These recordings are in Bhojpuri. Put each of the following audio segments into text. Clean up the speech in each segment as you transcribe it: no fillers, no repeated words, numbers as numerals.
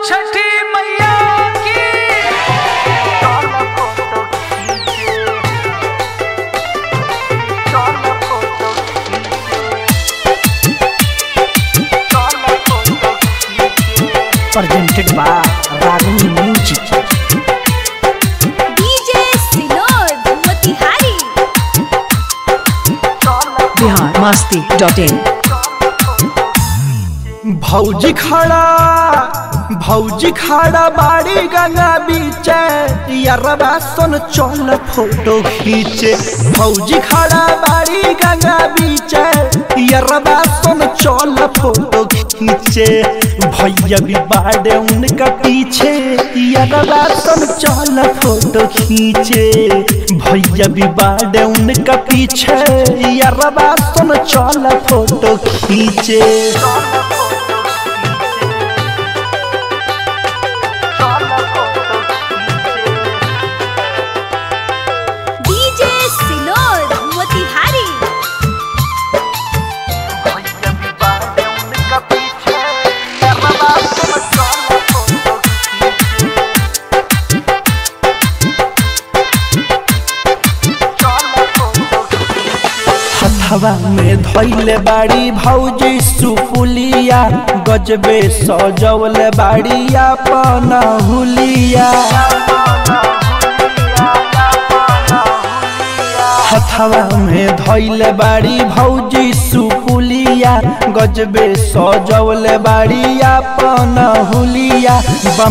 छठी मैया की। presented by Ragini Music. DJ Sinod Motihari biharmasti.in भौजी खड़ा बाड़ी गंगा बीचे यारबा सन चल फोटो खींचे। भौजी खड़ा बाड़ी गंगा बीचे यारबा सन चल फोटो खींचे। भैया भी बाड़े उनका पीछे यारबा सन चल फोटो खींचे। भैया भी बाड़े उनका पीछे यारबा सन चल फोटो खींचे। DJ Sinod Motihari हवा में धोइले बाड़ी भौजी सुपुलिया गजबे सजौले बाड़ी अपन हुलिया। हथवा में धोइले बाड़ी भौजी सुपुलिया गजबे सजौले बाड़ी अपन हुलिया।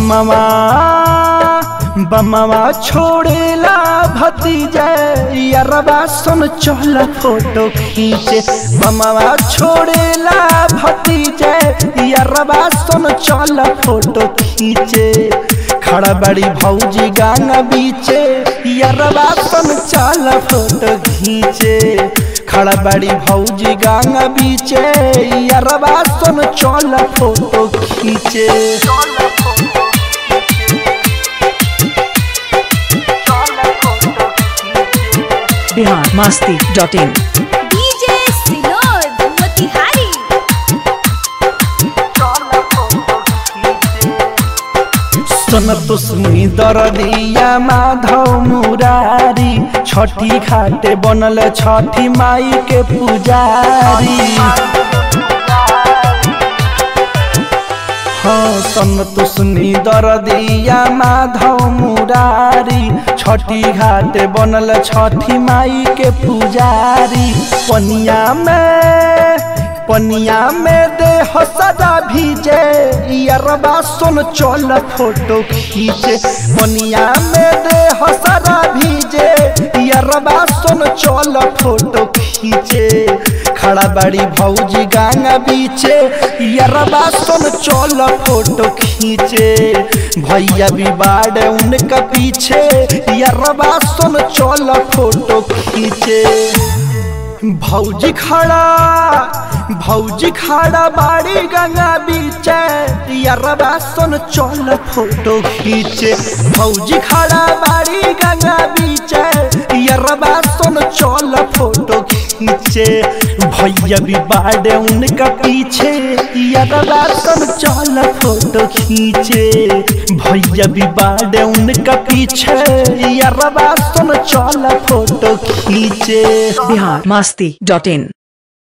बमवा छोड़ेला भतीजे यारबा सन चल फोटो खींचे। बमवा छोड़ेला भतीजे यारबा सन चल फोटो खींचे। खड़ा बड़ी भौजी गंगा बीचे यारबा सन चल फोटो खींचे। खड़ा बड़ी भौजी गंगा बीचे यारबा सन चल फोटो खींचे। biharmasti.in DJ Sinod Motihari सनतोषनी दरदिया माधव मुरारी छठी घाटे बनल छठी माई के पुजारी। हाँ सनतोषनी दरदिया माधव मुरारी छठी घाटे बनल छठी माई के पुजारी। पनिया में दे हसदा भीजे यारबा सन चल फोटो खींचे। पनिया में दे हसदा भीजे यारबा सन चल फोटो खींचे। खड़ा बड़ी भौजी गंगा बीचे यारबा सन चल फोटो खींचे। भैया भी बाड़े उनका पीछे यारबा सन चल फोटो खींचे। भौजी खड़ा बाड़ी गंगा बीचे यारबा सन चल फोटो खींचे। भौजी खड़ा बाड़ी गंगा बीचे यारबा सन चल फोटो खींचे। भैया भी बाड़े उनका पीछे यारबा सन चल फोटो खींचे। भैया भी बाड़े उनका पीछे यारबा सन चल फोटो खींचे। biharmasti.in